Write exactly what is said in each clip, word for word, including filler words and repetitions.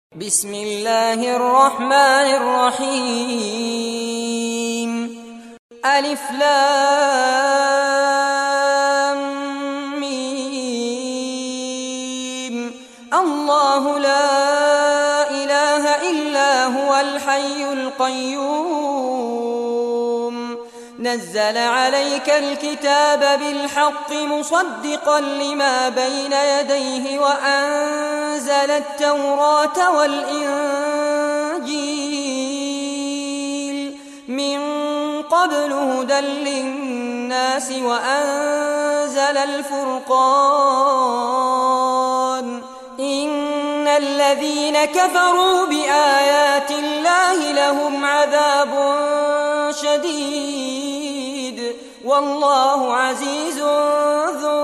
بسم الله الرحمن الرحيم. ألف لام ميم. الله لا إله إلا هو الحي القيوم، نزل عليك الكتاب بالحق مصدقا لما بين يديه وأنزل التوراة والإنجيل من قبل هدى للناس وأنزل الفرقان. إن الذين كفروا بآيات الله لهم عذاب شديد والله عزيز ذو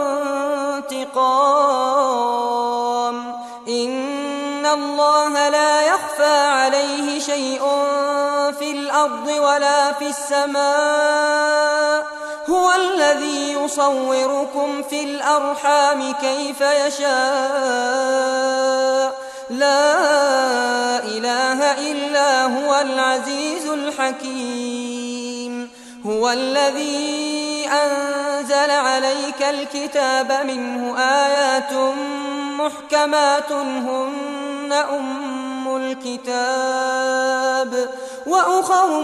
انتقام. إن الله لا يخفى عليه شيء في الأرض ولا في السماء، هو الذي يصوركم في الأرحام كيف يشاء، لا إله إلا هو العزيز الحكيم. هو الذي أنزل عليك الكتاب منه آيات محكمات هن أم الكتاب وأخر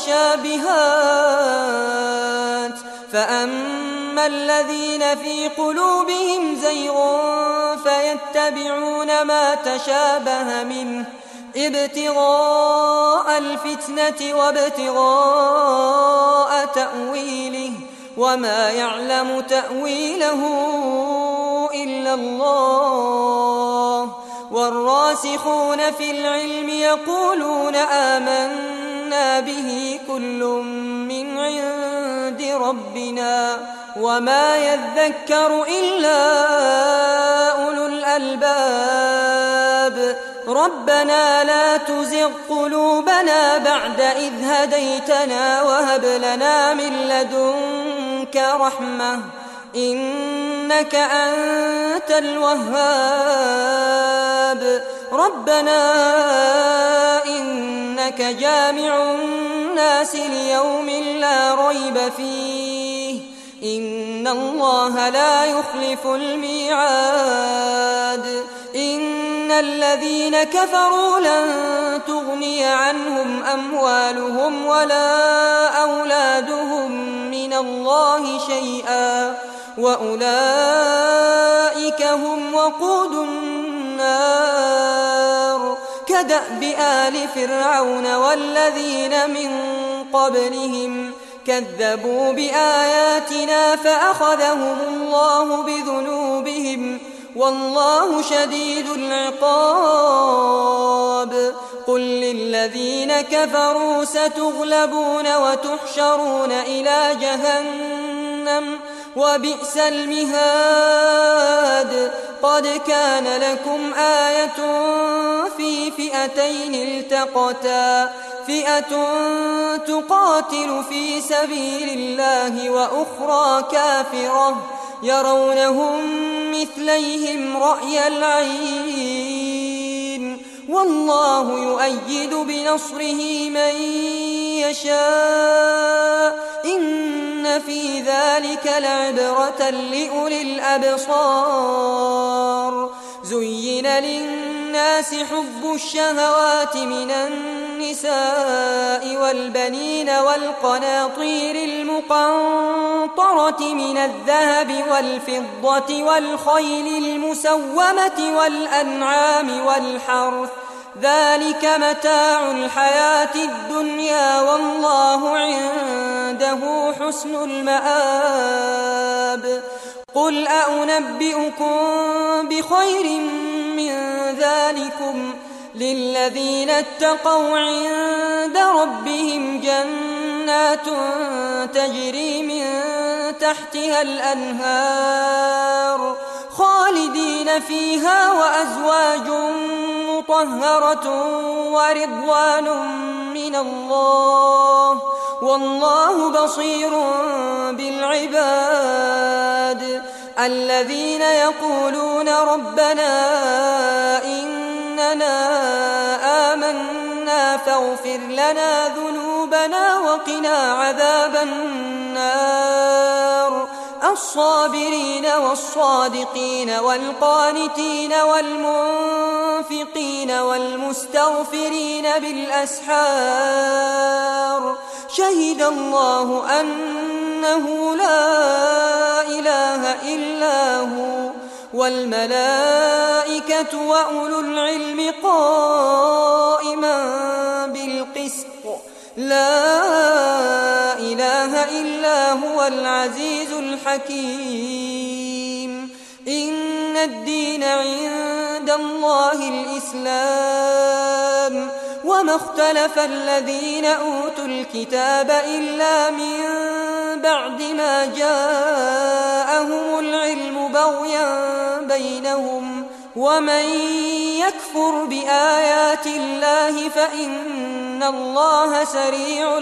متشابهات، فأما الذين في قلوبهم زيغ فيتبعون ما تشابه منه ابتغاء الفتنة وابتغاء تأويله، وما يعلم تأويله إلا الله. والراسخون في العلم يقولون آمنا به كل من عند ربنا وما يذكر إلا أولو الألباب. ربنا لا تزغ قلوبنا بعد إذ هديتنا وهب لنا من لدنك رحمة إنك أنت الوهاب. ربنا إنك جامع الناس ليوم لا ريب فيه إن الله لا يخلف الميعاد. إن الذين كفروا لن تغني عنهم أموالهم ولا أولادهم من الله شيئا وأولئك هم وقود النار. كدأب آل فرعون والذين من قبلهم كذبوا بآياتنا فأخذهم الله بذنوبهم والله شديد العقاب. قل للذين كفروا ستغلبون وتحشرون إلى جهنم وبئس المهاد. قد كان لكم آية في فئتين التقتا، فئة تقاتل في سبيل الله وأخرى كافرة يرونهم مثليهم رأي العين والله يؤيد بنصره من يشاء. إن في ذلك لعبرة لأولي الأبصار. زين للناس حب الشهوات من النساء والبنين والقناطير المقنطرة من الذهب والفضة والخيل المسومة والأنعام والحرث، ذلك متاع الحياة الدنيا والله عنده حسن المآب. قل أنبئكم بخير من ذلكم للذين اتقوا عند ربهم جنات تجري من تحتها الأنهار خالدين فيها وأزواج مطهرة ورضوان من الله والله بصير بالعباد. الذين يقولون ربنا إن أننا آمنا فاغفر لنا ذنوبنا وقنا عذاب النار الصابرين والصادقين والقانتين والمنفقين والمستغفرين بالأسحار شهد الله أنه لا إله إلا هو والملائكة وأولو العلم قائما بالقسط لا إله إلا هو العزيز الحكيم إن الدين عند الله الإسلام وما اختلف الذين أوتوا الكتاب إلا من بعد ما جاءهم العلم بغيا بينهم ومن يكفر بآيات الله فإن الله سريع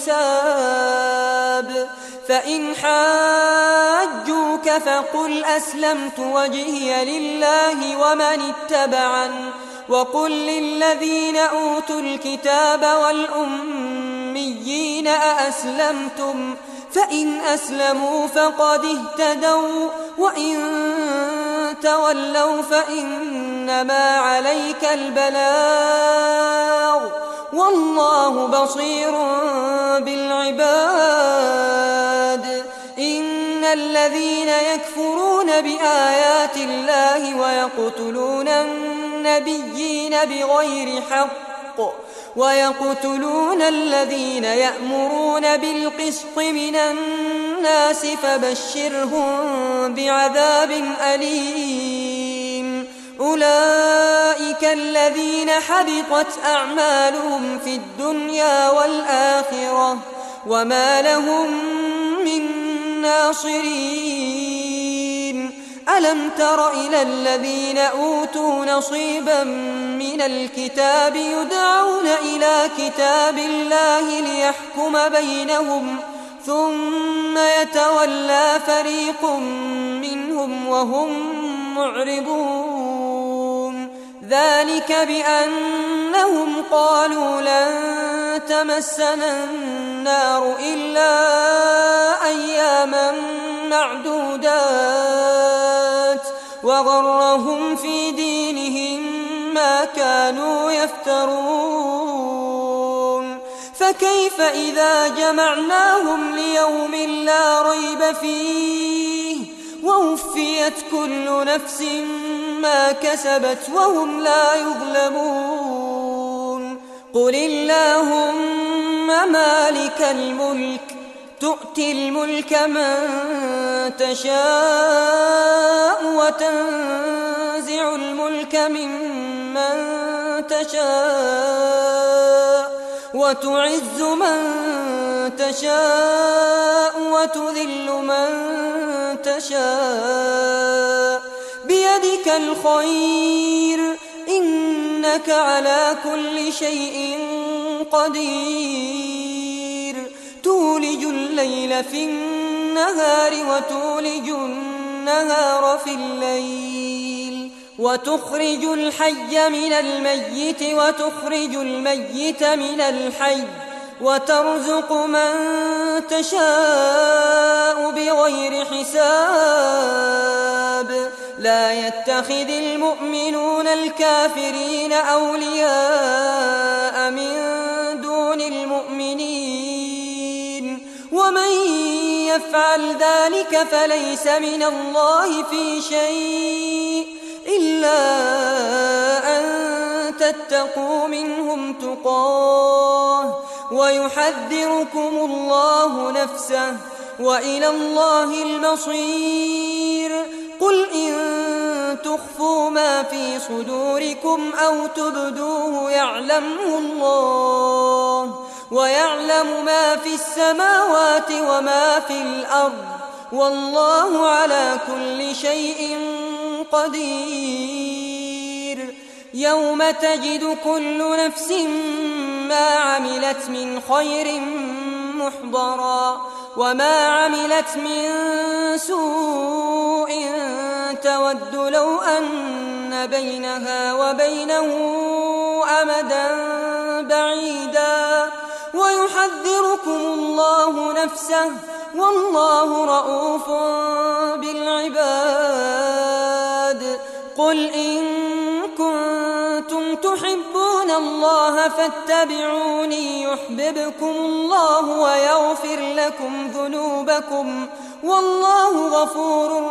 الحساب فإن حاجوك فقل أسلمت وجهي لله ومن اتبعني وقل للذين أوتوا الكتاب والأميين أأسلمتم فإن أسلموا فقد اهتدوا وإن تولوا فإنما عليك البلاغ والله بصير بالعباد إن الذين يكفرون بآيات الله ويقتلون النبيين بغير حق ويقتلون الذين يأمرون بالقسط من الناس فبشرهم بعذاب أليم أولئك الذين حبطت أعمالهم في الدنيا والآخرة وما لهم من ناصرين ألم تر إلى الذين أوتوا نصيبا من الكتاب يدعون إلى كتاب الله ليحكم بينهم ثم يتولى فريق منهم وهم معرضون ذلك بأنهم قالوا لن تمسنا النار إلا أياما معدودات وغرهم في دينهم ما كانوا يفترون فكيف إذا جمعناهم ليوم لا ريب فيه ووفيت كل نفس ما كسبت وهم لا يظلمون قل اللهم مالك الملك تؤتي الملك من تشاء وتنزع الملك ممن تشاء وتعز من تشاء وتذل من تشاء بيدك الخير إنك على كل شيء قدير تولج الليل في النهار وتولج النهار في الليل وتخرج الحي من الميت وتخرج الميت من الحي وترزق من تشاء بغير حساب لا يتخذ المؤمنون الكافرين أولياء من دون المؤمنين ومن يفعل ذلك فليس من الله في شيء إلا أن تتقوا منهم تقاه ويحذركم الله نفسه وإلى الله المصير قل إن تخفوا ما في صدوركم أو تبدوه يعلمه الله ويعلم ما في السماوات وما في الأرض والله على كل شيء قدير يوم تجد كل نفس ما عملت من خير محضرا وما عملت من سوء تود لو أن أن بينها وبينه أمدا بعيدا ويحذركم الله نفسه والله رءوف بالعباد. قل إن كنتم تحبون الله فاتبعوني يحببكم الله ويغفر لكم ذنوبكم والله غفور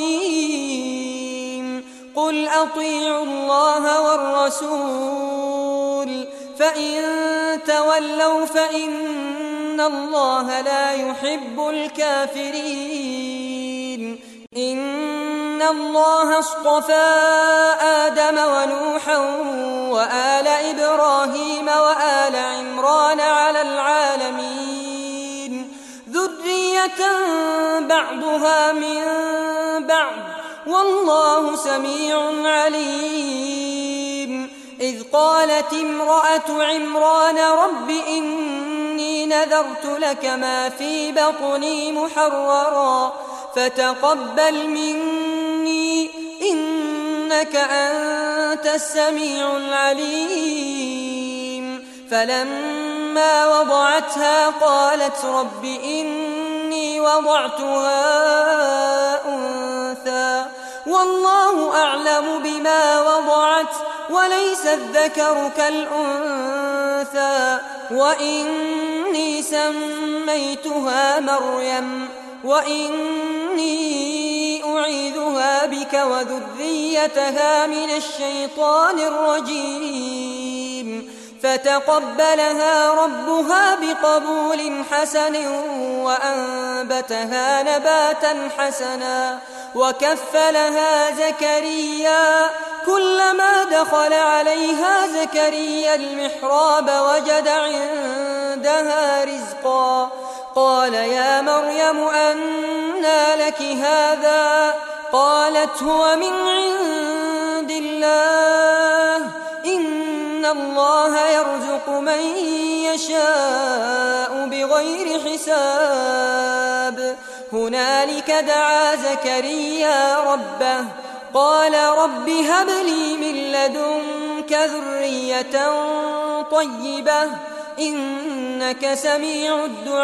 رحيم. قل أطيعوا الله والرسول فإن تولوا فإن الله لا يحب الكافرين. إن الله اصطفى آدم ونوحا وآل إبراهيم وآل عمران على العالمين ذرية بعضها من بعض والله سميع عليم. إذ قالت امرأة عمران رب إني نذرت لك ما في بطني محررا فتقبل مني إنك أنت السميع العليم. فلما وضعتها قالت رب إني وضعتها أنثى والله أعلم بما وضعت وليس الذكر كالأنثى وإني سميتها مريم وإني أعيذها بك وذريتها من الشيطان الرجيم. فتقبلها ربها بقبول حسن وأنبتها نباتا حسنا وكفلها زكريا كلما دخل عليها زكريا المحراب وجد عندها رزقا قال يا مريم أنى لك هذا قالت هو من عند الله إن الله يرزق من يشاء بغير حساب. هنالك دعا زكريا ربه قال رب هب لي من لدنك ذرية طيبة إنك سميع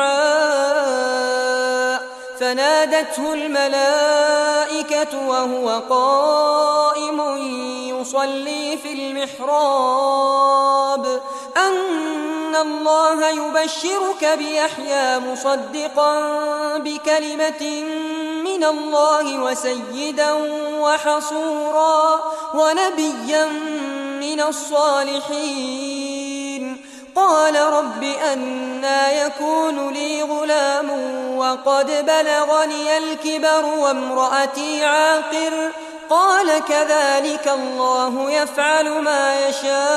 الدعاء. فنادته الملائكة وهو قائم يصلي في المحراب أن الله يبشرك بيحيى مصدقا بكلمة من الله وسيدا وحصورا ونبيا من الصالحين. قال رب أنى يكون لي غلام وقد بلغني الكبر وامرأتي عاقر قال كذلك الله يفعل ما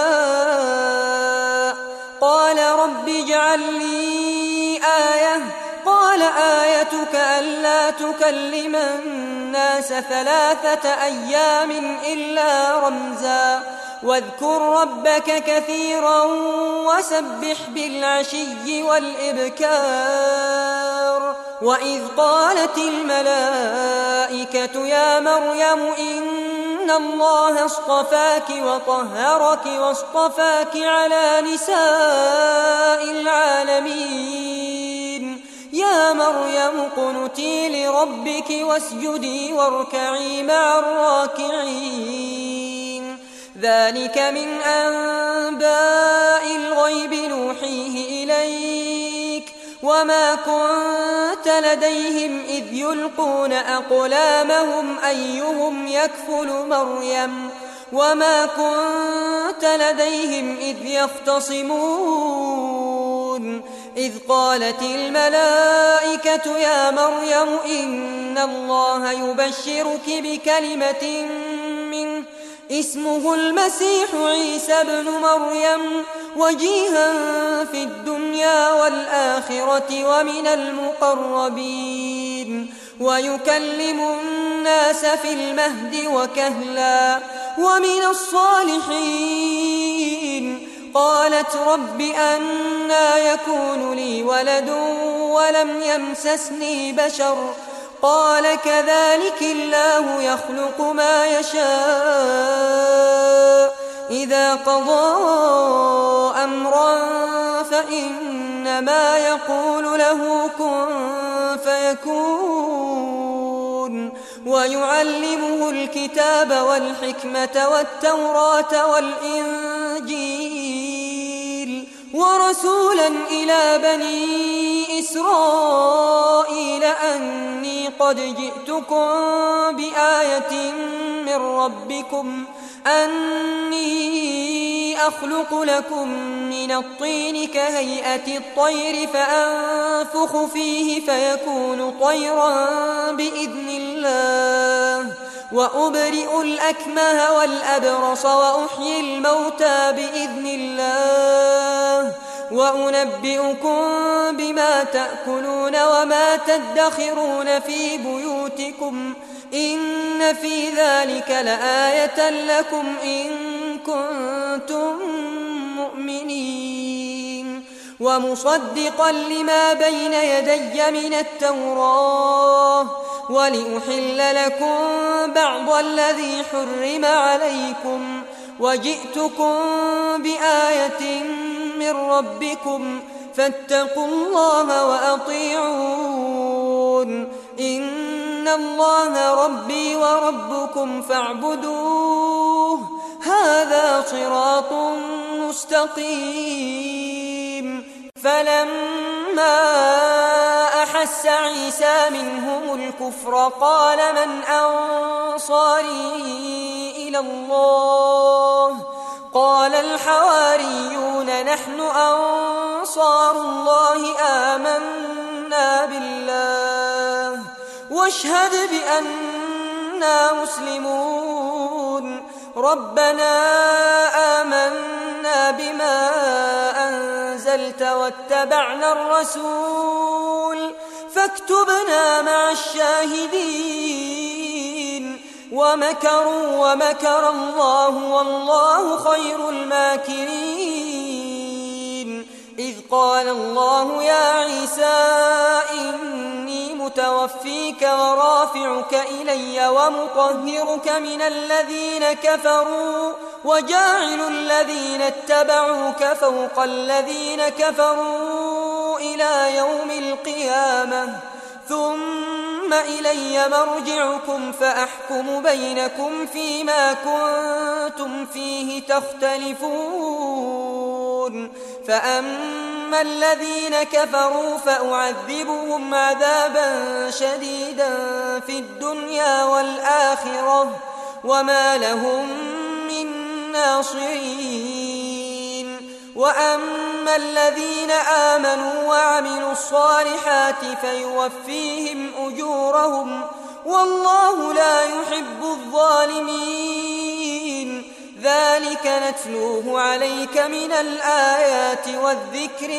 يشاء. قال رب اجعل لي آية قال آيتك ألا تكلم الناس ثلاثة أيام إلا رمزا واذكر ربك كثيرا وسبح بالعشي والإبكار. وإذ قالت الملائكة يا مريم إن الله اصطفاك وطهرك واصطفاك على نساء العالمين يا مريم قنتي لربك واسجدي واركعي مع الراكعين. ذلك من أنباء الغيب نوحيه إليك وما كنت لديهم إذ يلقون أقلامهم أيهم يكفل مريم وما كنت لديهم إذ يختصمون. إذ قالت الملائكة يا مريم إن الله يبشرك بكلمة منه اسمه المسيح عيسى ابن مريم وجيها في الدنيا والآخرة ومن المقربين ويكلم الناس في المهد وكهلا ومن الصالحين. قالت رب أنى يكون لي ولد ولم يمسسني بشر قال كذلك الله يخلق ما يشاء إذا قضى أمرا فإنما يقول له كن فيكون ويعلمه الكتاب والحكمة والتوراة والإنجيل ورسولا إلى بني إسرائيل أني قد جئتكم بآية من ربكم أني أخلق لكم من الطين كهيئة الطير فأنفخ فيه فيكون طيرا بإذن الله وأبرئ الأكمه والأبرص وأحيي الموتى بإذن الله وأنبئكم بما تأكلون وما تدخرون في بيوتكم إن في ذلك لآية لكم إن كنتم مؤمنين ومصدقا لما بين يدي من التوراة ولأحل لكم بعض الذي حرم عليكم وجئتكم بآية من ربكم فاتقوا الله وأطيعون إن الله ربي وربكم فاعبدوه هذا صراط مستقيم فلما أحس عيسى منهم الكفر قال من أنصاري إلى الله قال الحواريون نحن أنصار الله آمنا بالله واشهد بأننا مسلمون ربنا آمنا بما أنزلت واتبعنا الرسول فاكتبنا مع الشاهدين ومكروا ومكر الله والله خير الماكرين إذ قال الله يا عيسى إني متوفيك ورافعك إلي ومطهرك من الذين كفروا وجاعل الذين اتبعوك فوق الذين كفروا إلى يوم القيامة ثم إلي مرجعكم فأحكم بينكم فيما كنتم فيه تختلفون فأما الذين كفروا فأعذبهم عذابا شديدا في الدنيا والآخرة وما لهم من ناصرين وأما الذين آمنوا وعملوا الصالحات فيوفيهم أجورهم والله لا يحب الظالمين ذلك نتلوه عليك من الآيات والذكر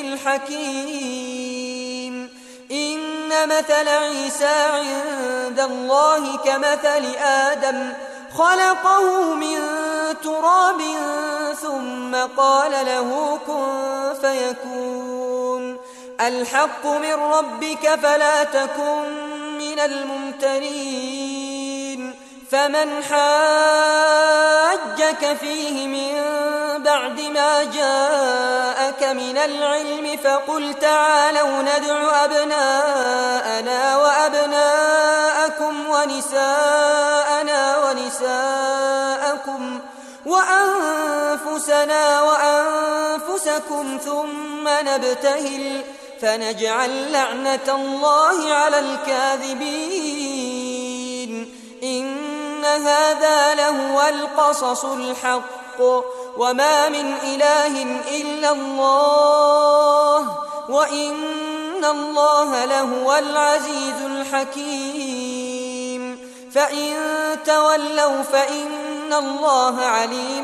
الحكيم إن مثل عيسى عند الله كمثل آدم خلقه من تراب ثم قال له كن فيكون الحق من ربك فلا تكن من الممترين فمن حاجك فيه من بعد ما جاءك من العلم فقل تعالوا ندع أبناءنا وأبناءكم ونساءنا ونساءكم وأنفسنا وأنفسكم ثم نبتهل فنجعل لعنة الله على الكاذبين إن هذا لهو القصص الحق وما من إله إلا الله وإن الله لهو العزيز الحكيم فإن تولوا فإن الله عليم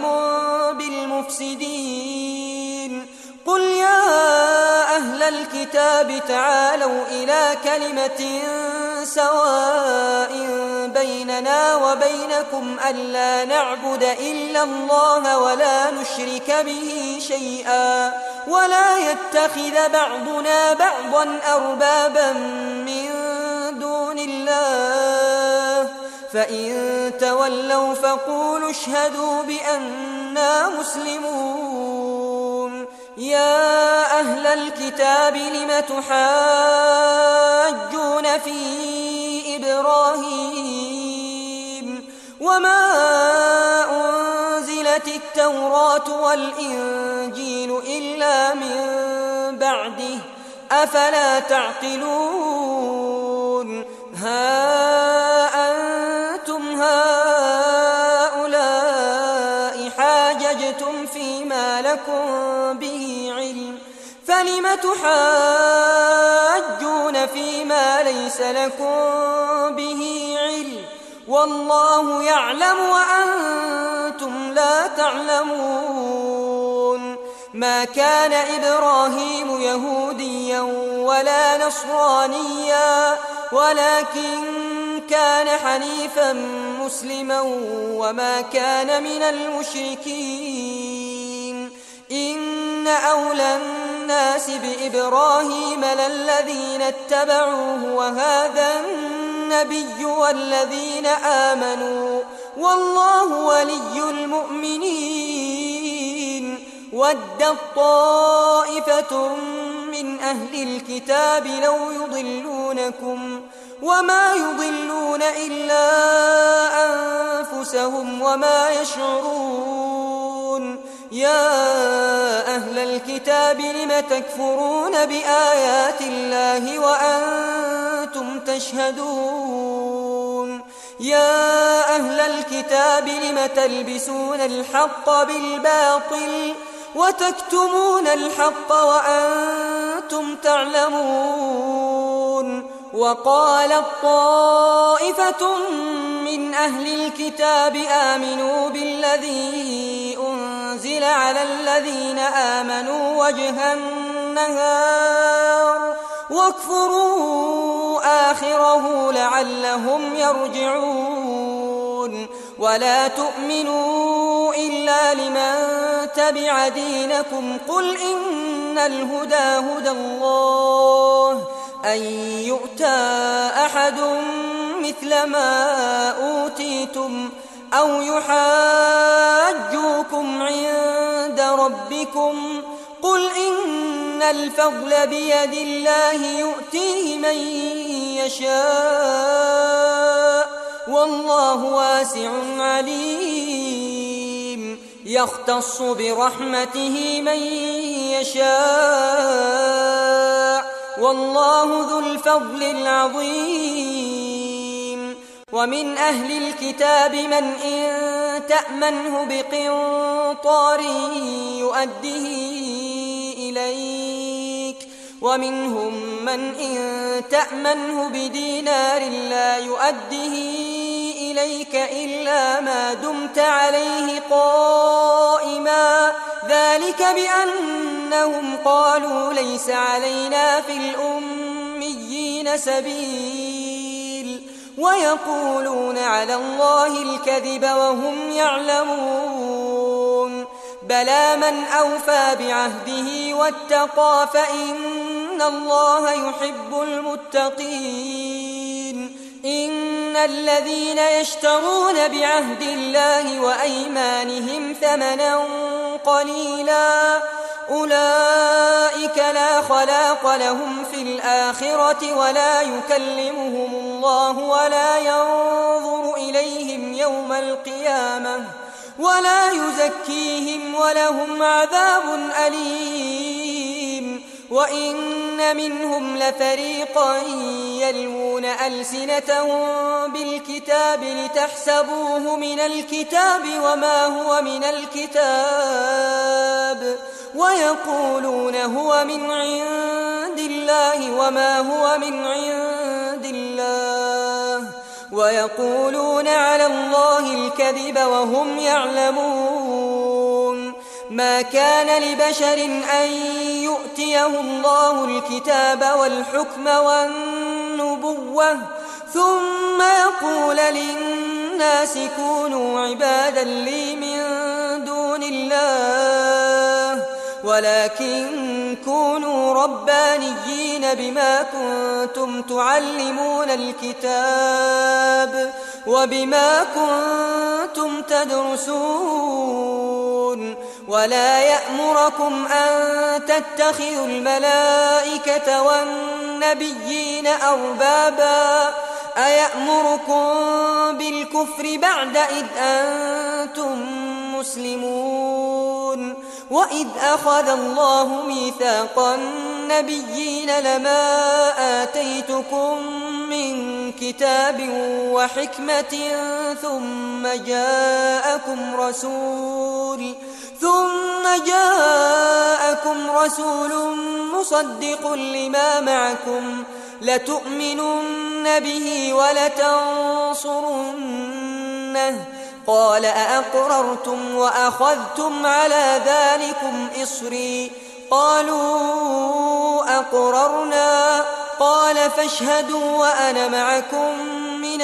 بالمفسدين قل يا أهل الكتاب تعالوا إلى كلمة سواء بيننا وبينكم ألا نعبد إلا الله ولا نشرك به شيئا ولا يتخذ بعضنا بعضا أربابا من دون الله فإن تولوا فقولوا اشهدوا بأننا مسلمون يا أهل الكتاب لم تحاجون في إبراهيم وما أنزلت التوراة والإنجيل إلا من بعده أفلا تعقلون ها أنتم هؤلاء حاججتم فيما لكم به علم فلم تحاجون فيما ليس لكم به علم والله يعلم وأنتم لا تعلمون ما كان إبراهيم يهوديا ولا نصرانيا ولكن كان حنيفا مسلما وما كان من المشركين إن أولى الناس بإبراهيم للذين اتبعوه وهذا النبي والذين آمنوا والله ولي المؤمنين ودت طائفة من أهل الكتاب لو يضلونكم وما يضلون إلا أنفسهم وما يشعرون يا أهل الكتاب لم تكفرون بآيات الله وأنتم تشهدون يا أهل الكتاب لم تلبسون الحق بالباطل وتكتمون الحق وأنتم تعلمون وقالت طائفة من أهل الكتاب آمنوا بالذي أنزل على الذين آمنوا وجه النهار واكفروا آخره لعلهم يرجعون ولا تؤمنوا إلا لمن تبع دينكم قل إن الهدى هدى الله أن يؤتى أحد مثل ما أوتيتم أو يحاجوكم عند ربكم قل إن الفضل بيد الله يؤتيه من يشاء والله واسع عليم يختص برحمته من يشاء والله ذو الفضل العظيم ومن أهل الكتاب من إن تأمنه بقنطار يؤده إليك ومنهم من إن تأمنه بدينار لا يؤده إليك إلا ما دمت عليه قائما ذلك بأنهم قالوا ليس علينا في الأميين سبيل ويقولون على الله الكذب وهم يعلمون بلى من أوفى بعهده واتقى فإن الله يحب المتقين إن الذين يشترون بعهد الله وأيمانهم ثمنا قليلا أولئك لا خلاق لهم في الآخرة ولا يكلمهم الله ولا ينظر إليهم يوم القيامة ولا يزكيهم ولهم عذاب أليم وإن منهم لفريقا يلوون ألسنتهم بالكتاب لتحسبوه من الكتاب وما هو من الكتاب ويقولون هو من عند الله وما هو من عند الله ويقولون على الله الكذب وهم يعلمون ما كان لبشر أن يؤتيه الله الكتاب والحكم والنبوة ثم يقول للناس كونوا عبادا لي من دون الله ولكن كونوا ربانيين بما كنتم تعلمون الكتاب وبما كنتم تدرسون ولا يأمركم أن تتخذوا الملائكة والنبيين أربابا أيأمركم بالكفر بعد إذ أنتم مسلمون وإذ أخذ الله ميثاق النبيين لما آتيتكم من كتاب وحكمة ثم جاءكم رسول ثم جاءكم رسول مصدق لما معكم لتؤمنن به ولتنصرنه قال أأقررتم وأخذتم على ذلكم إصري قالوا أقررنا قال فاشهدوا وأنا معكم من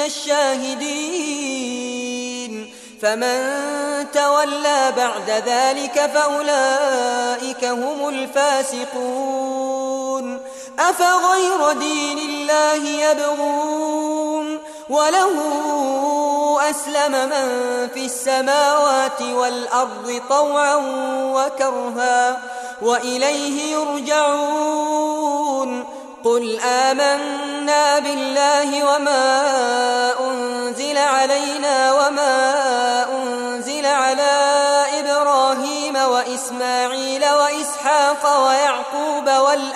الشاهدين فمن تولى بعد ذلك فأولئك هم الفاسقون أفغير دين الله يبغون وله أسلم من في السماوات والأرض طوعا وكرها وإليه يرجعون قل آمنا بالله وما أنزل علينا وما أنزل على إبراهيم وإسماعيل وإسحاق ويعقوب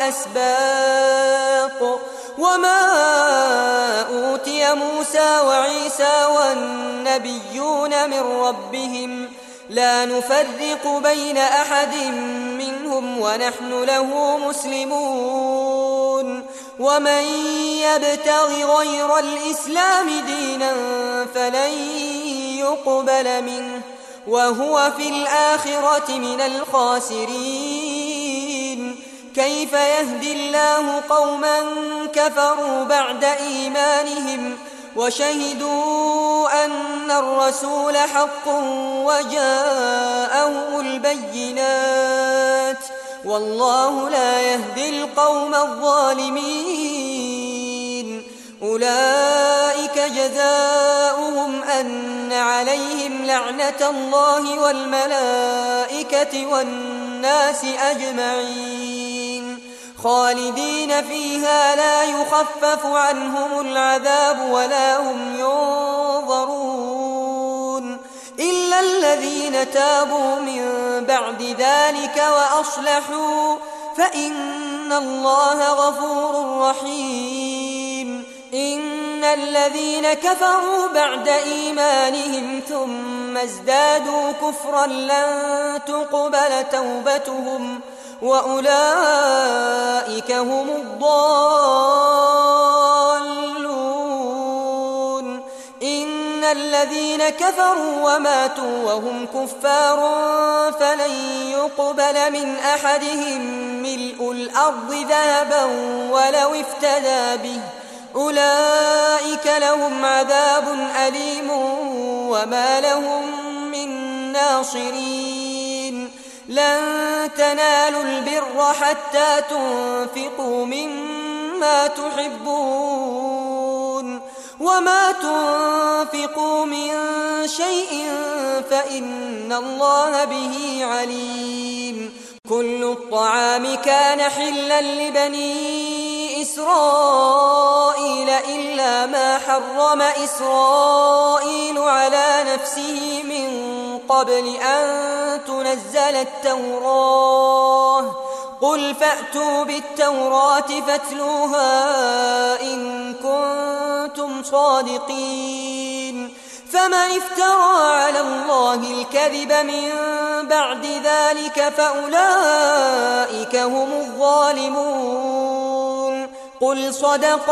والأسباط وما أوتي موسى وعيسى والنبيون من ربهم لا نفرق بين أحد منهم ونحن له مسلمون ومن يبتغ غير الإسلام دينا فلن يقبل منه وهو في الآخرة من الخاسرين كيف يهدي الله قوما كفروا بعد إيمانهم وشهدوا أن الرسول حق وجاءهم البينات والله لا يهدي القوم الظالمين أولئك جزاؤهم أن عليهم لعنة الله والملائكة والناس أجمعين خالدين فيها لا يخفف عنهم العذاب ولا هم ينظرون إلا الذين تابوا من بعد ذلك وأصلحوا فإن الله غفور رحيم إن الذين كفروا بعد إيمانهم ثم ازدادوا كفرا لن تقبل توبتهم وأولئك هم الضالون إن الذين كفروا وماتوا وهم كفار فلن يقبل من أحدهم ملء الأرض ذهبا ولو افتدى به أولئك لهم عذاب أليم وما لهم من ناصرين لن تنالوا البر حتى تنفقوا مما تحبون وما تنفقوا من شيء فإن الله به عليم كل الطعام كان حلا لبني إسرائيل إلا ما حرم إسرائيل على نفسه من قبل أن تنزل التوراة قل فأتوا بالتوراة فاتلوها إن كنتم صادقين فمن افترى على الله الكذب من بعد ذلك فأولئك هم الظالمون قل صدق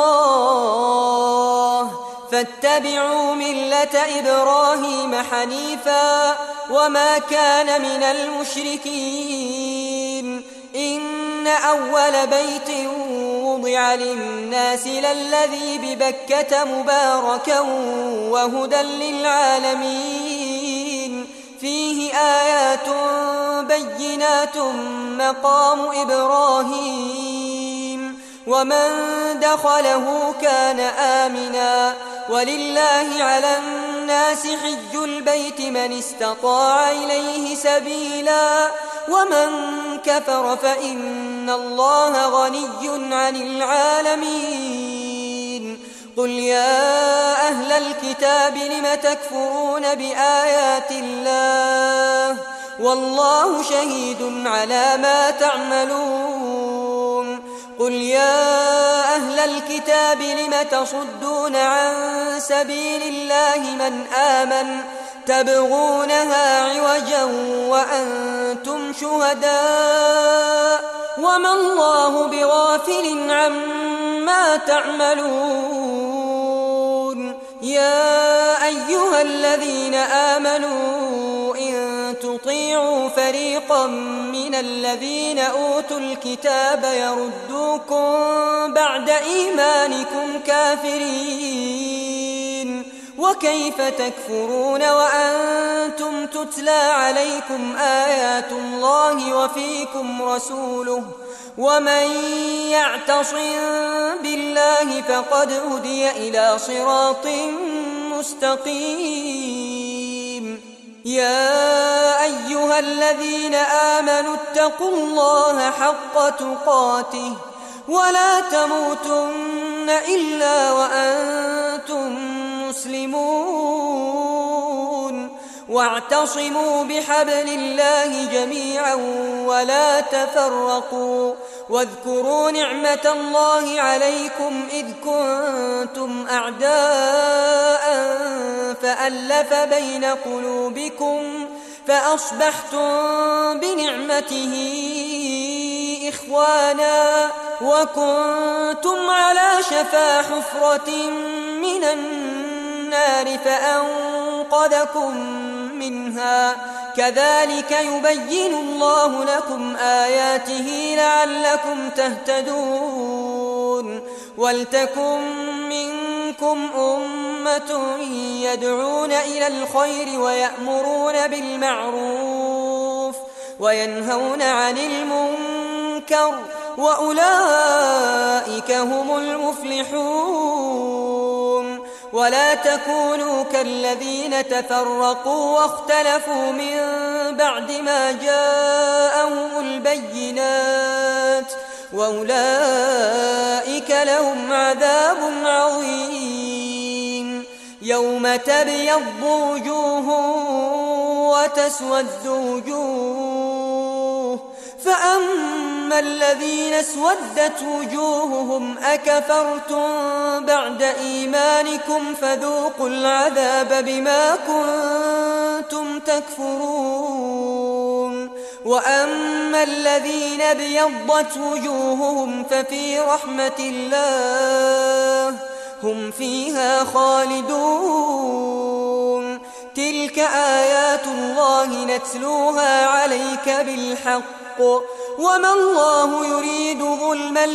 الله فاتبعوا ملة إبراهيم حنيفا وما كان من المشركين إن أول بيت وضع للناس للذي ببكة مباركا وهدى للعالمين فيه آيات بينات مقام إبراهيم ومن دخله كان آمنا ولله على الناس حج البيت من استطاع إليه سبيلا ومن كفر فإن الله غني عن العالمين قل يا أهل الكتاب لم تكفرون بآيات الله والله شهيد على ما تعملون قل يا أهل الكتاب لم تصدون عن سبيل الله من آمن تبغونها عوجا وأنتم شهداء وما الله بغافل عما تعملون يا أيها الذين آمنوا إن تطيعوا فريقا من الذين أوتوا الكتاب يردوكم بعد إيمانكم كافرين وكيف تكفرون وأنتم تتلى عليكم آيات الله وفيكم رسوله ومن يعتصم بالله فقد هدي إلى صراط مستقيم يا أيها الذين آمنوا اتقوا الله حق تقاته ولا تموتن إلا وأنتم مسلمون واعتصموا بحبل الله جميعا ولا تفرقوا واذكروا نعمة الله عليكم إذ كنتم أعداء فألف بين قلوبكم فأصبحتم بنعمته إخوانا وكنتم على شفا حفرة من النار فأنقذكم منها كذلك يبين الله لكم آياته لعلكم تهتدون ولتكن منكم أمة يدعون إلى الخير ويأمرون بالمعروف وينهون عن المنكر وأولئك هم المفلحون ولا تكونوا كالذين تفرقوا واختلفوا من بعد ما جاءهم البينات وأولئك لهم عذاب عظيم يوم تبيض وجوه وتسود وجوه فأما الذين اسودت وجوههم أكفرتم بعد إيمانكم فذوقوا العذاب بما كنتم تكفرون وأما الذين ابيضت وجوههم ففي رحمة الله هم فيها خالدون تلك آيات الله نتلوها عليك بالحق وما الله يريد ظلما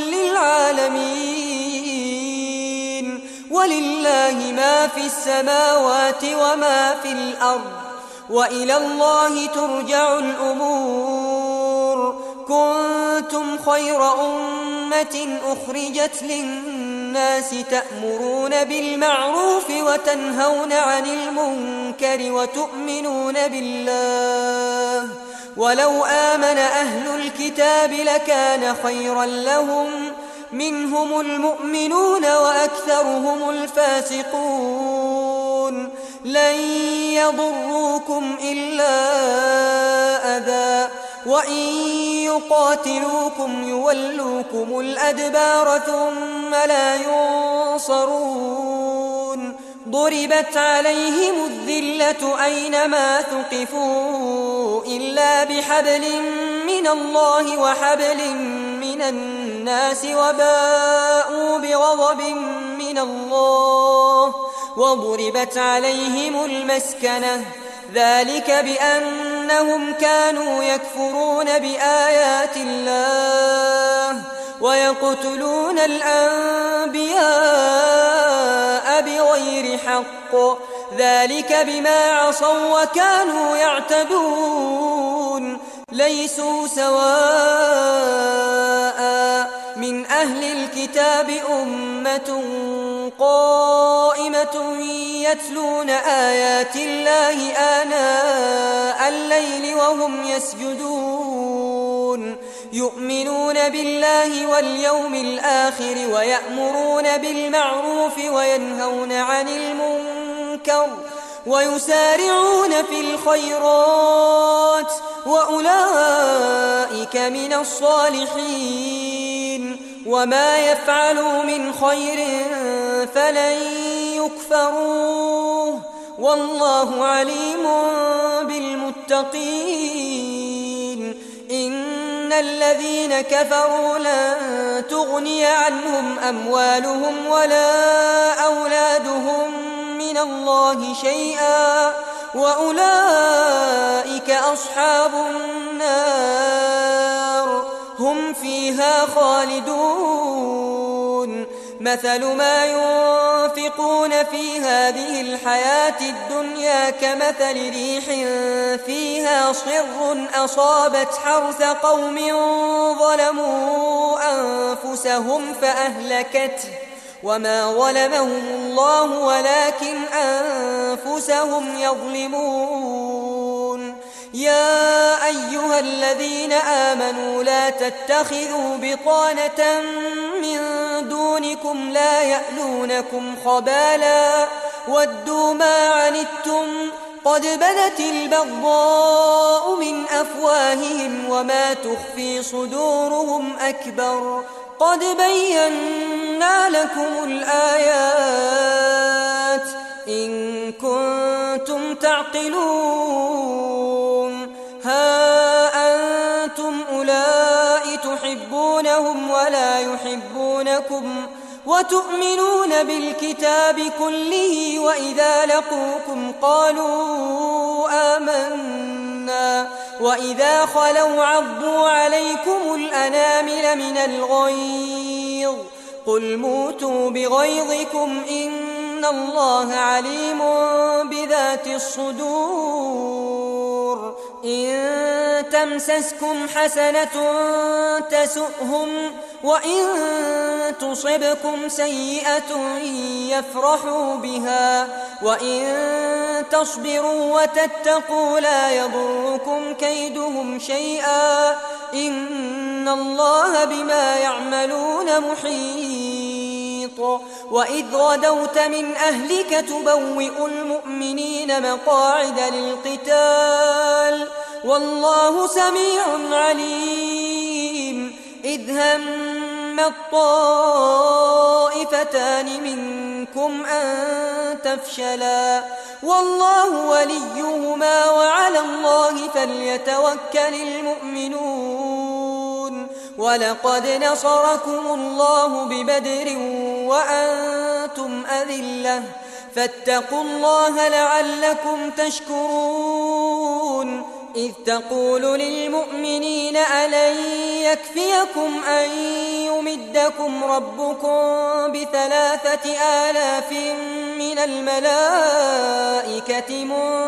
للعالمين ولله ما في السماوات وما في الأرض وإلى الله ترجع الأمور كنتم خير أمة أخرجت للناس تأمرون بالمعروف وتنهون عن المنكر وتؤمنون بالله ولو آمن أهل الكتاب لكان خيرا لهم منهم المؤمنون وأكثرهم الفاسقون لن يضروكم إلا أذى وإن يقاتلوكم يولوكم الأدبار ثم لا ينصرون ضربت عليهم الذلة أينما ثقفوا إلا بحبل من الله وحبل من الناس وباءوا بغضب من الله وضربت عليهم المسكنة ذلك بأنهم كانوا يكفرون بآيات الله ويقتلون الأنبياء بغير حق ذلك بما عصوا وكانوا يعتدون ليسوا سواء من أهل الكتاب أمة قائمة يتلون آيات الله آناء الليل وهم يسجدون يؤمنون بالله واليوم الآخر ويأمرون بالمعروف وينهون عن المنكر ويسارعون في الخيرات وأولئك من الصالحين وما يفعلوا من خير فلن يكفروه والله عليم بالمتقين إن الذين كفروا لن تغني عنهم أموالهم ولا أولادهم من الله شيئا وأولئك أصحاب النار هم فيها خالدون مثل ما ينفقون في هذه الحياة الدنيا كمثل ريح فيها صر أصابت حرث قوم ظلموا أنفسهم فأهلكته وما ظلمهم الله ولكن أنفسهم يظلمون يا أيها الذين آمنوا لا تتخذوا بطانة من دونكم لا يألونكم خبالا ودوا ما عنتم قد بدت البغضاء من أفواههم وما تخفي صدورهم أكبر قد بينا لكم الآيات إن كنتم تعقلون ها أنتم أولئك تحبونهم ولا يحبونكم وتؤمنون بالكتاب كله وإذا لقوكم قالوا آمنا وإذا خلوا عضوا عليكم الأنامل من الغيظ قل موتوا بغيظكم إن الله عليم بذات الصدور إن تمسسكم حسنة تسؤهم وإن تصبكم سيئة يفرحوا بها وإن تصبروا وتتقوا لا يضركم كيدهم شيئا إن الله بما يعملون محيط وإذ غدوت من أهلك تبوئ المؤمنين مقاعد للقتال والله سميع عليم إذ هم الطائفتان منكم أن تفشلا والله وليهما وعلى الله فليتوكل المؤمنون ولقد نصركم الله ببدر وأنتم أذلة فاتقوا الله لعلكم تشكرون إذ تقول للمؤمنين ألن يكفيكم أن يمدكم ربكم بثلاثة آلاف من الملائكة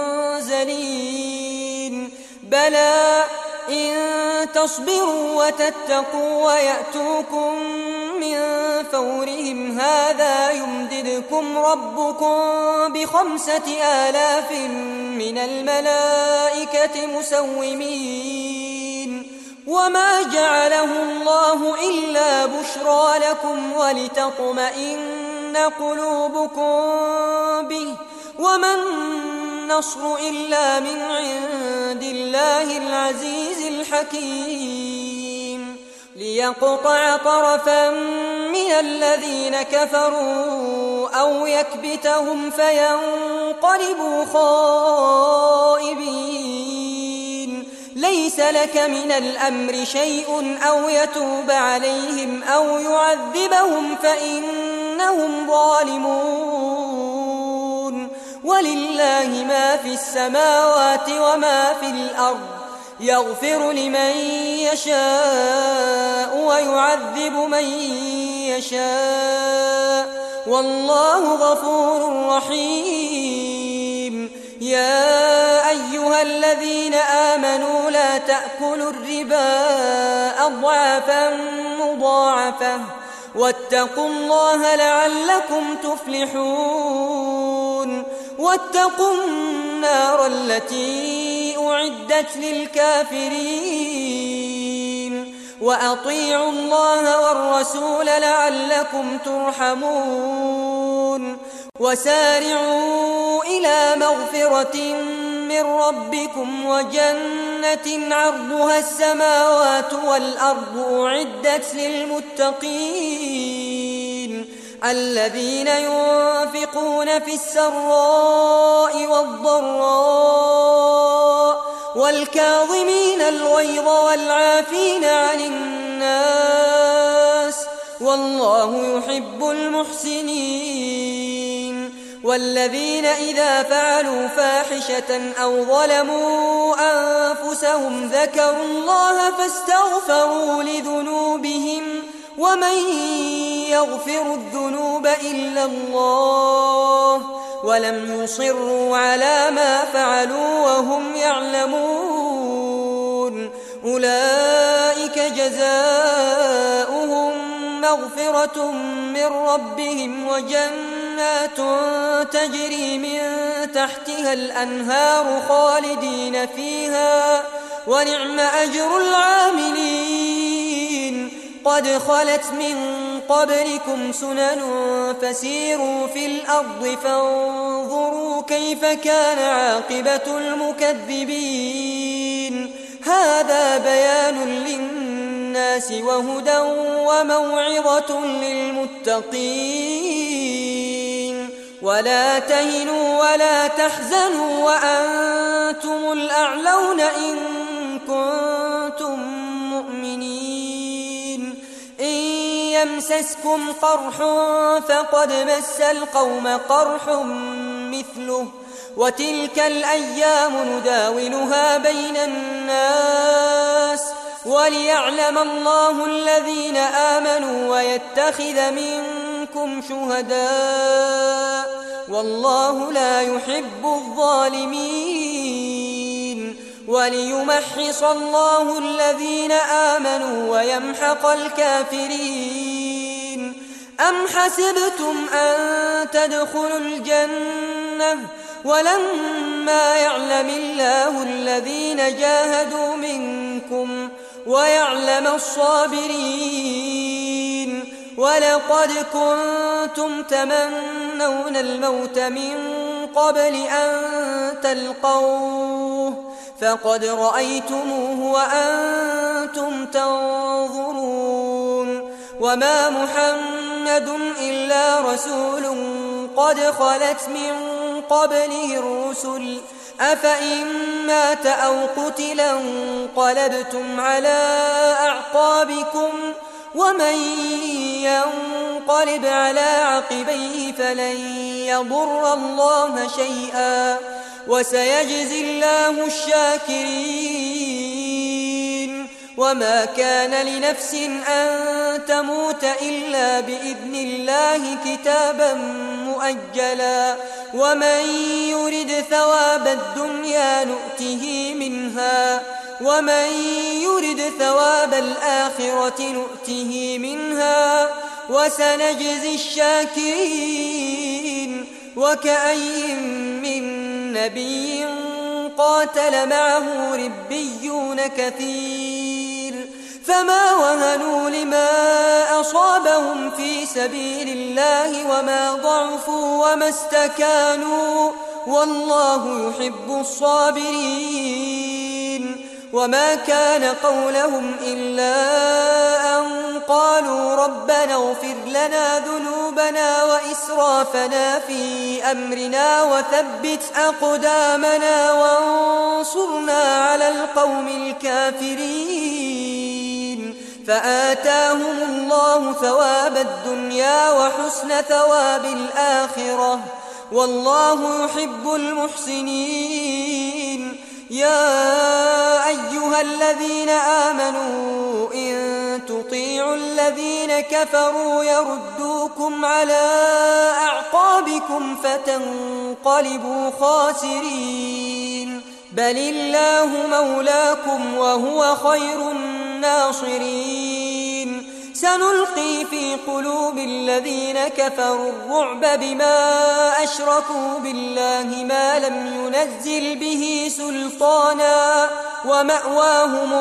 منزلين بلى إن تصبروا وتتقوا ويأتوكم من فورهم هذا يمددكم ربكم بخمسة آلاف من الملائكة مسومين وما جعله الله إلا بشرى لكم ولتطمئن قلوبكم به وما النصر إلا من عند الله العزيز الحكيم ليقطع طرفا من الذين كفروا أو يكبتهم فينقلبوا خائبين ليس لك من الأمر شيء أو يتوب عليهم أو يعذبهم فإنهم ظالمون ولله ما في السماوات وما في الأرض يغفر لمن يشاء ويعذب من يشاء والله غفور رحيم يا أيها الذين آمنوا لا تأكلوا الربا أضعافا مضاعفة واتقوا الله لعلكم تفلحون واتقوا النار التي أعدت للكافرين وأطيعوا الله والرسول لعلكم ترحمون وسارعوا إلى مغفرة من ربكم وجنة عرضها السماوات والأرض أعدت للمتقين الذين ينفقون في السراء والضراء والكاظمين الغيظ والعافين عن الناس والله يحب المحسنين والذين إذا فعلوا فاحشة أو ظلموا أنفسهم ذكروا الله فاستغفروا لذنوبهم ومن يغفر الذنوب إلا الله ولم يصروا على ما فعلوا وهم يعلمون أولئك جزاؤهم مغفرة من ربهم وجنات تجري من تحتها الأنهار خالدين فيها ونعم أجر العاملين قد خلت من قبلكم سنن فسيروا في الأرض فانظروا كيف كان عاقبة المكذبين هذا بيان للناس وهدى وموعظة للمتقين ولا تهنوا ولا تحزنوا وأنتم الأعلون إن كنتم مؤمنين إن يمسسكم قرح فقد مس القوم قرح مثله وتلك الأيام نداولها بين الناس وليعلم الله الذين آمنوا ويتخذ منكم شهداء والله لا يحب الظالمين وليمحص الله الذين آمنوا ويمحق الكافرين أم حسبتم أن تدخلوا الجنة ولما يعلم الله الذين جاهدوا منكم ويعلم الصابرين ولقد كنتم تمنون الموت من قبل أن تلقوه فقد رأيتموه وأنتم تنظرون وما محمد إلا رسول قد خلت من قبله الرسل أفإن مات أو قتلا انقلبتم على أعقابكم ومن ينقلب على عقبيه فلن يضر الله شيئا وسيجزي الله الشاكرين وما كان لنفس أن تموت إلا بإذن الله كتابا مؤجلا ومن يرد ثواب الدنيا نؤته منها ومن يرد ثواب الآخرة نؤته منها وسنجزي الشاكرين وكأي من نبي قاتل معه ربيون كثير فما وهنوا لما أصابهم في سبيل الله وما ضعفوا وما استكانوا والله يحب الصابرين وما كان قولهم إلا أن قالوا ربنا اغفر لنا ذنوبنا وإسرافنا في أمرنا وثبت أقدامنا وانصرنا على القوم الكافرين فآتاهم الله ثواب الدنيا وحسن ثواب الآخرة والله يحب المحسنين يا أيها الذين آمنوا إن تطيعوا الذين كفروا يردوكم على أعقابكم فتنقلبوا خاسرين بل الله مولاكم وهو خير الناصرين سنلقي في قلوب الذين كفروا الرعب بما أشركوا بالله ما لم ينزل به سلطانا ومأواهم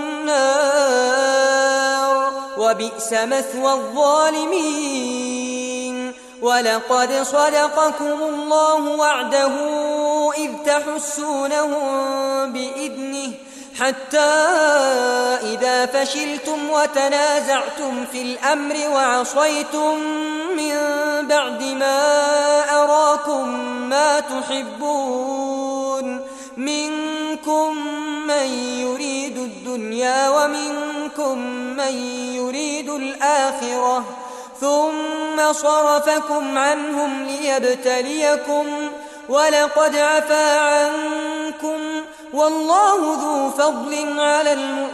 النار وبئس مثوى الظالمين ولقد صدقكم الله وعده إذ تحسونهم بإذنه حتى إذا فشلتم وتنازعتم في الأمر وعصيتم من بعد ما أراكم ما تحبون منكم من يريد الدنيا ومنكم من يريد الآخرة ثم صرفكم عنهم ليبتليكم ولقد عفا عنكم والله ذو فضل على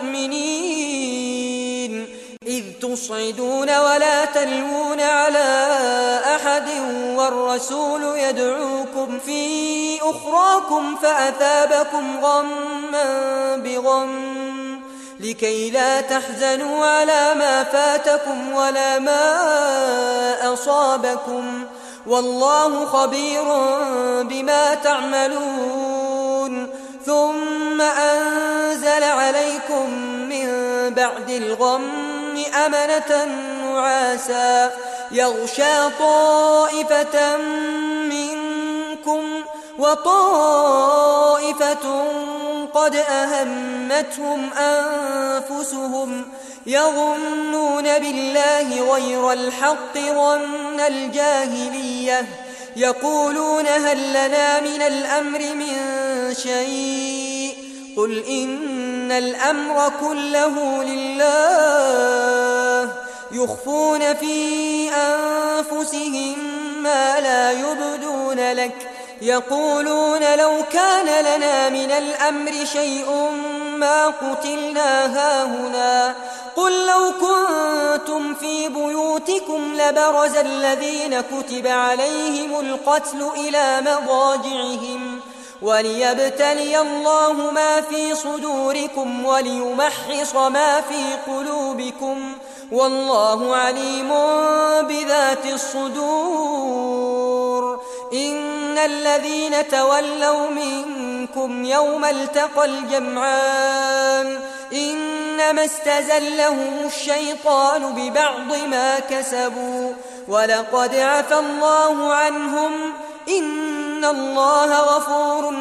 المؤمنين إذ تصعدون ولا تلوون على أحد والرسول يدعوكم في أخراكم فأثابكم غما بغم لكي لا تحزنوا على ما فاتكم ولا ما أصابكم والله خبير بما تعملون ثم أنزل عليكم من بعد الغم أمنة نعاسا يغشى طائفة منكم وطائفة قد أهمتهم أنفسهم يظنون بالله غير الحق ظن الجاهلية يقولون هل لنا من الأمر من شيء قل إن الأمر كله لله يخفون في أنفسهم ما لا يبدون لك يقولون لو كان لنا من الأمر شيء ما قتلنا هاهنا قل لو كنتم في بيوتكم لبرز الذين كتب عليهم القتل إلى مضاجعهم وليبتلي الله ما في صدوركم وليمحص ما في قلوبكم والله عليم بذات الصدور إن الذين تولوا منكم يوم التقى الجمعان إنما استزلهم الشيطان ببعض ما كسبوا ولقد عفى الله عنهم إن الله غفور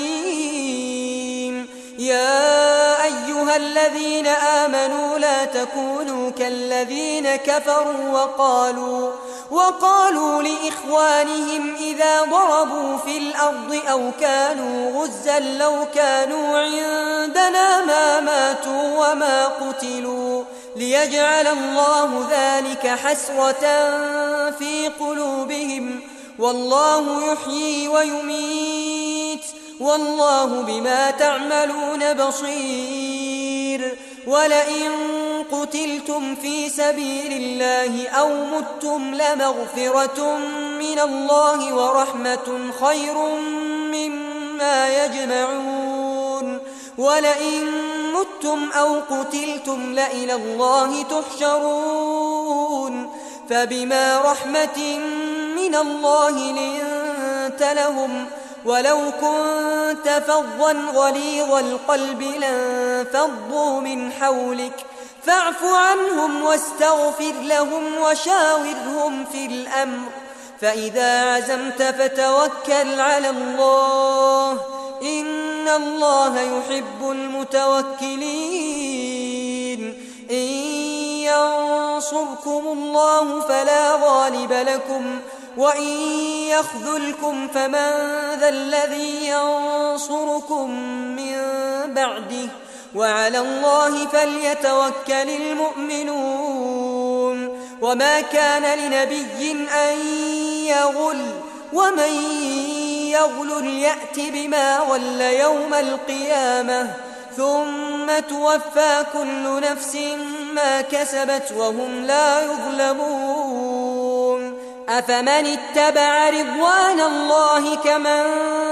حليم يا أيها الذين آمنوا لا تكونوا كالذين كفروا وقالوا وقالوا لإخوانهم إذا ضربوا في الأرض أو كانوا غزا لو كانوا عندنا ما ماتوا وما قتلوا ليجعل الله ذلك حسرة في قلوبهم والله يحيي ويميت والله بما تعملون بصير ولئن قتلتم في سبيل الله أو متم لمغفرة من الله ورحمة خير مما يجمعون ولئن متم أو قتلتم لإلى الله تحشرون فبما رحمة من الله لنت لهم ولو كنت فظا غليظ القلب لانفضوا من حولك فاعف عنهم واستغفر لهم وشاورهم في الأمر فإذا عزمت فتوكل على الله إن الله يحب المتوكلين إن ينصركم الله فلا غالب لكم وإن يخذلكم فمن ذا الذي ينصركم من بعده وعلى الله فليتوكل المؤمنون وما كان لنبي أن يغل ومن يغل يأت بما غل يوم القيامة ثم توفى كل نفس ما كسبت وهم لا يظلمون. أفمن اتبع رضوان الله كمن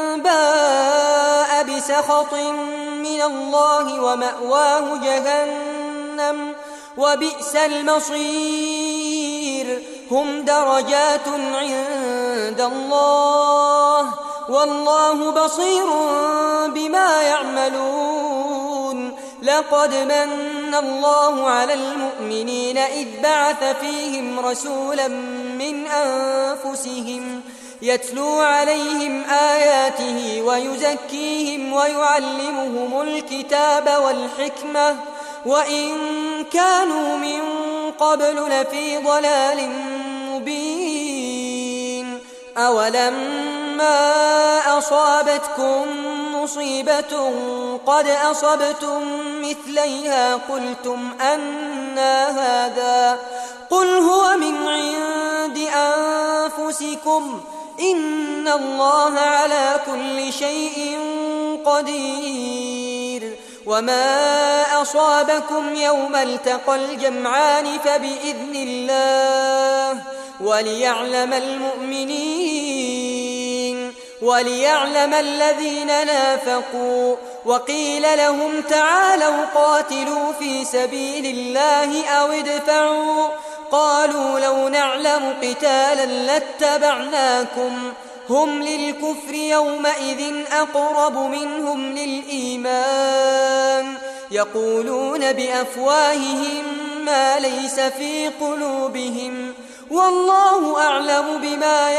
باء بسخط من الله ومأواه جهنم وبئس المصير. هم درجات عند الله والله بصير بما يعملون. لقد من الله على المؤمنين إذ بعث فيهم رسولا من أنفسهم يتلو عليهم آياته ويزكيهم ويعلمهم الكتاب والحكمة وإن كانوا من قبل لفي ضلال مبين. أولما أصابتكم مصيبة قد أصبتم مثليها قلتم أنى هذا قل هو من عند أنفسكم إن الله على كل شيء قدير. وما أصابكم يوم التقى الجمعان فبإذن الله وليعلم المؤمنين وليعلم الذين نافقوا. وقيل لهم تعالوا قاتلوا في سبيل الله أو ادفعوا قالوا لو نعلم قتالا لاتبعناكم هم للكفر يومئذ أقرب منهم للإيمان يقولون بأفواههم ما ليس في قلوبهم والله أعلم بما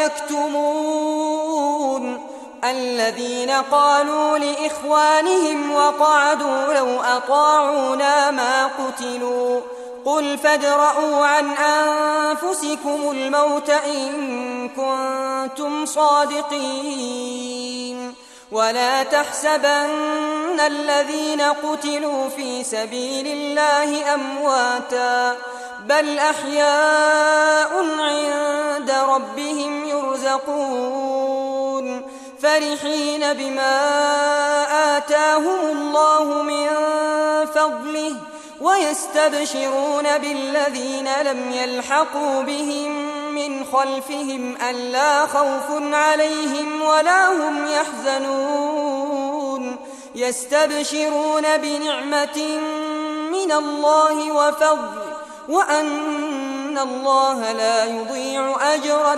يكتمون. الذين قالوا لإخوانهم وقعدوا لو أطاعونا ما قتلوا قل فادرءوا عن أنفسكم الموت إن كنتم صادقين. ولا تحسبن الذين قتلوا في سبيل الله أمواتا بل أحياء عند ربهم يرزقون فرحين بما آتاهم الله من فضله ويستبشرون بالذين لم يلحقوا بهم من خلفهم ألا خوف عليهم ولا هم يحزنون. يستبشرون بنعمة من الله وفضل وأن الله لا يضيع أجر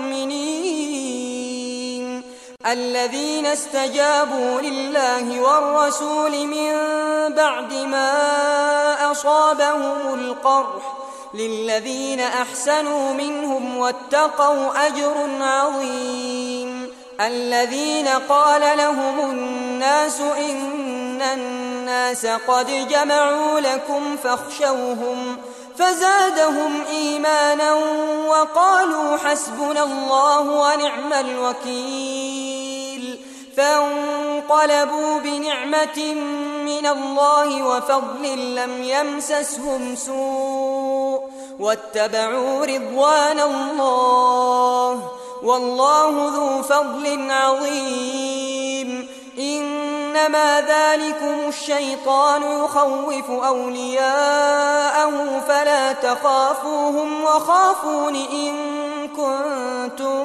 المؤمنين. الذين استجابوا لله والرسول من بعد ما أصابهم القرح للذين أحسنوا منهم واتقوا أجر عظيم. الذين قال لهم الناس إن الناس قد جمعوا لكم فاخشوهم فزادهم إيمانا وقالوا حسبنا الله ونعم الوكيل. فانقلبوا بنعمة من الله وفضل لم يمسسهم سوء واتبعوا رضوان الله والله ذو فضل عظيم. إنما ذلكم الشيطان يخوف أولياءه فلا تخافوهم وخافون إن كنتم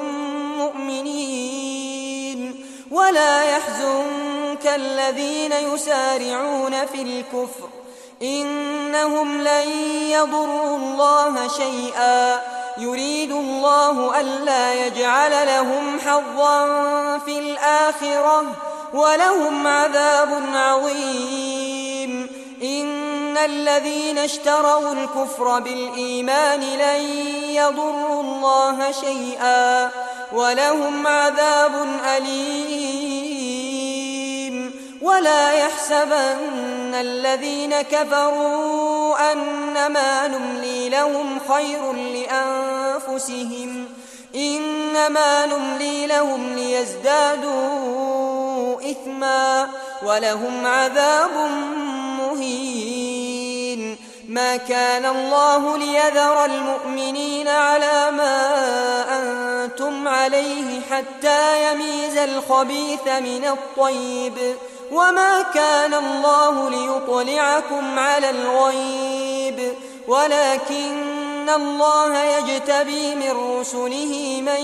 مؤمنين. ولا يحزنك الذين يسارعون في الكفر إنهم لن يضروا الله شيئا يريد الله ألا يجعل لهم حظا في الآخرة ولهم عذاب عظيم. إن الذين اشتروا الكفر بالإيمان لن يضروا الله شيئا ولهم عذاب أليم. ولا يحسبن الذين كفروا أنما نملي لهم خير لأنفسهم إنما نملي لهم ليزدادوا إثما ولهم عذاب مهين. ما كان الله ليذر المؤمنين على ما أنتم عليه حتى يميز الخبيث من الطيب وما كان الله ليطلعكم على الغيب ولكن الله يجتبي من رسله من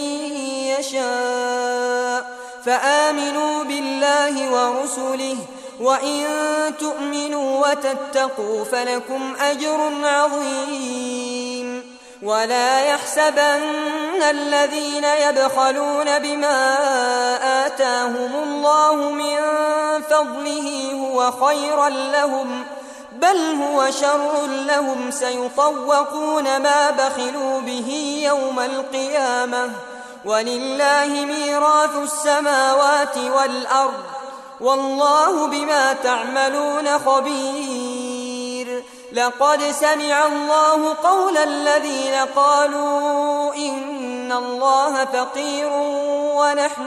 يشاء فآمنوا بالله ورسله وإن تؤمنوا وتتقوا فلكم أجر عظيم. ولا يحسبن الذين يبخلون بما آتاهم الله من فضله هو خيرا لهم بل هو شر لهم سيطوقون ما بخلوا به يوم القيامة ولله ميراث السماوات والأرض والله بما تعملون خبير. لقد سمع الله قول الذين قالوا إن الله فقير ونحن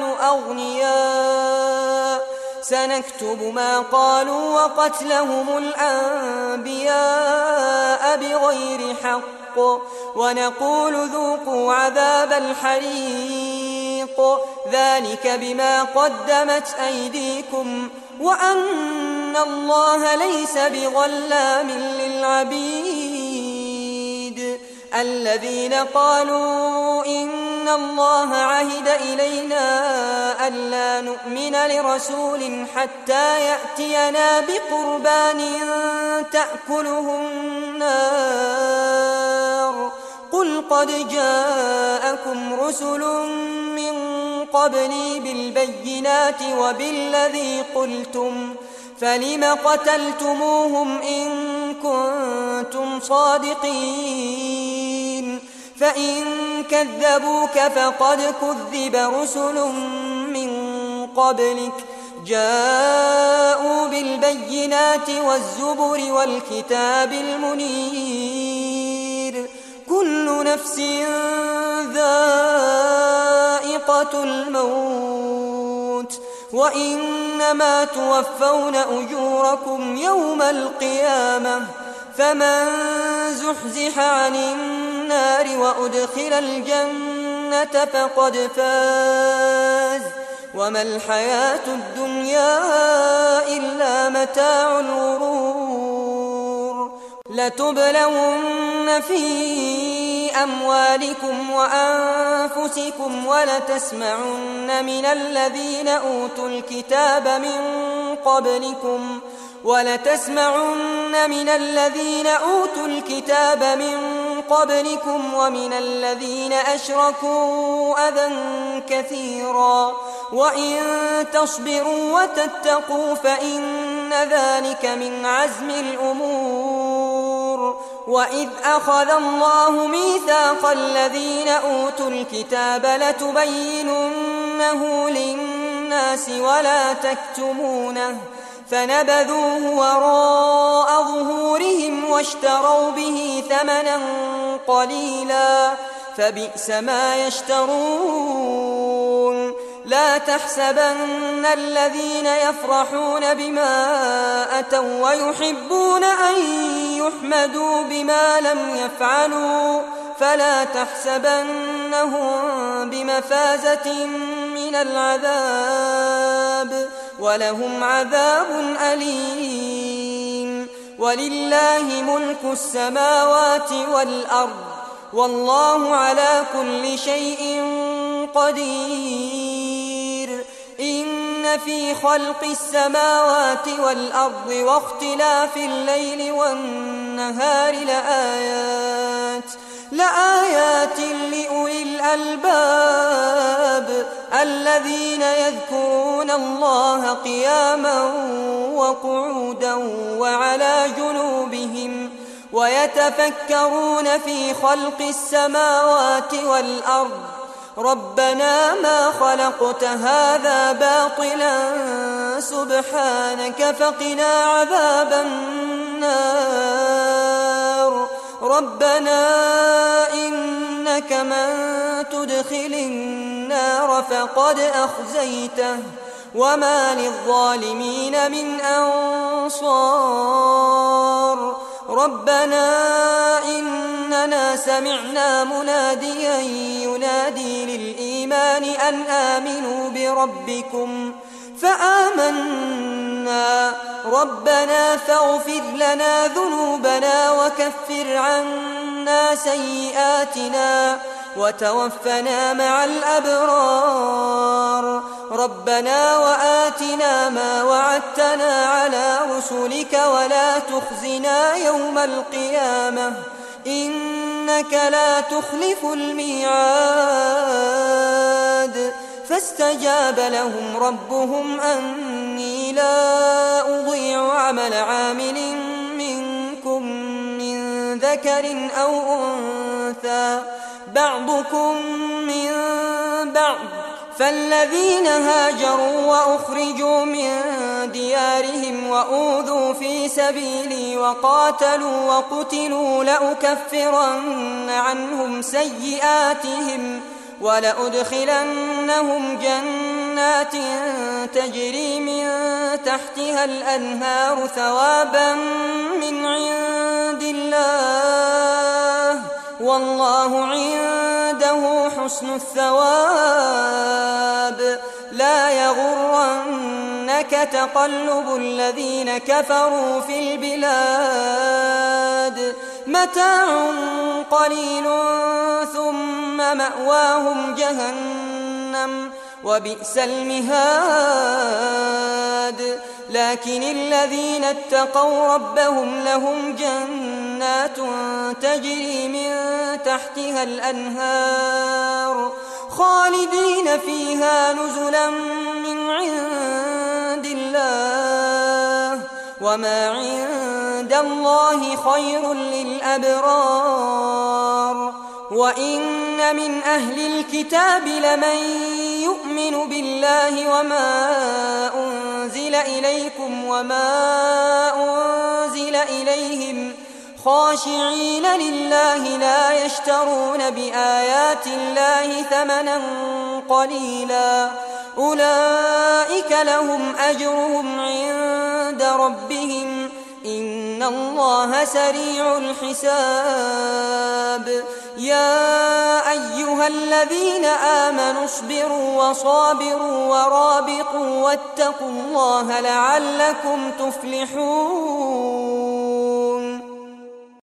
أغنياء سنكتب ما قالوا وقتلهم الأنبياء بغير حق ونقول ذوقوا عذاب الحريق ذلك بما قدمت أيديكم وأن الله ليس بظلام للعبيد. الذين قالوا إن الله عهد إلينا ألا نؤمن لرسول حتى يأتينا بقربان تأكله النار قل قد جاءكم رسل من قبلي بالبينات وبالذي قلتم فلم قتلتموهم إن كنتم صادقين فإن كذبوك فقد كذب رسل من قبلك جاءوا بالبينات والزبر والكتاب المنير كل نفس ذائقة الموت وإنما توفون أجوركم يوم القيامة فمن زحزح عن النار وأدخل الجنة فقد فاز وما الحياة الدنيا إلا متاع الغرور. لتبلون في أموالكم وأنفسكم ولتسمعن من الذين أوتوا الكتاب من قبلكم ولتسمعن من الذين أوتوا الكتاب من قبلكم ومن الذين أشركوا أذى كثيرا وإن تصبروا وتتقوا فإن ذلك من عزم الأمور. وإذ أخذ الله ميثاق الذين أوتوا الكتاب لتبيننه للناس ولا تكتمونه فنبذوه وراء ظهورهم واشتروا به ثمنا قليلا فبئس ما يشترون. لا تحسبن الذين يفرحون بما أتوا ويحبون أن يحمدوا بما لم يفعلوا فلا تحسبنهم بمفازة من العذاب ولهم عذاب أليم. ولله ملك السماوات والأرض والله على كل شيء قدير. إن في خلق السماوات والأرض واختلاف الليل والنهار لآيات لآيات لأولي الألباب الذين يذكرون الله قياما وقعودا وعلى جنوبهم ويتفكرون في خلق السماوات والأرض ربنا ما خلقت هذا باطلا سبحانك فقنا عذاب النار. ربنا إنك من تدخل النار فقد أخزيته وما للظالمين من أنصار. ربنا إننا سمعنا مناديا ينادي للإيمان أن آمنوا بربكم فآمنا عنا ربنا فاغفر لنا ذنوبنا وكفر عنا سيئاتنا وتوفنا مع الأبرار ربنا وآتنا ما وعدتنا على رسلك ولا تخزنا يوم القيامة إنك لا تخلف الميعاد فاستجاب لهم ربهم أني لا أضيع عمل عامل منكم من ذكر أو أنثى بعضكم من بعض فالذين هاجروا وأخرجوا من ديارهم وأوذوا في سبيلي وقاتلوا وقتلوا لأكفرن عنهم سيئاتهم ولأدخلنهم جنات تجري من تحتها الأنهار ثوابا من عند الله والله عنده حسن الثواب لا يغرنك تقلب الذين كفروا في البلاد متاع قليل ثم مأواهم جهنم وبئس المهاد لكن الذين اتقوا ربهم لهم جنات تجري من تحتها الأنهار خالدين فيها نزلا من عند الله وما عند الله خير للأبرار وإن من أهل الكتاب لمن يؤمن بالله وما أنزل إليكم وما أنزل إليهم خاشعين لله لا يشترون بآيات الله ثمنا قليلا أولئك لهم أجرهم عند ربهم إن الله سريع الحساب يا أيها الذين آمنوا اصبروا وصابروا ورابطوا واتقوا الله لعلكم تفلحون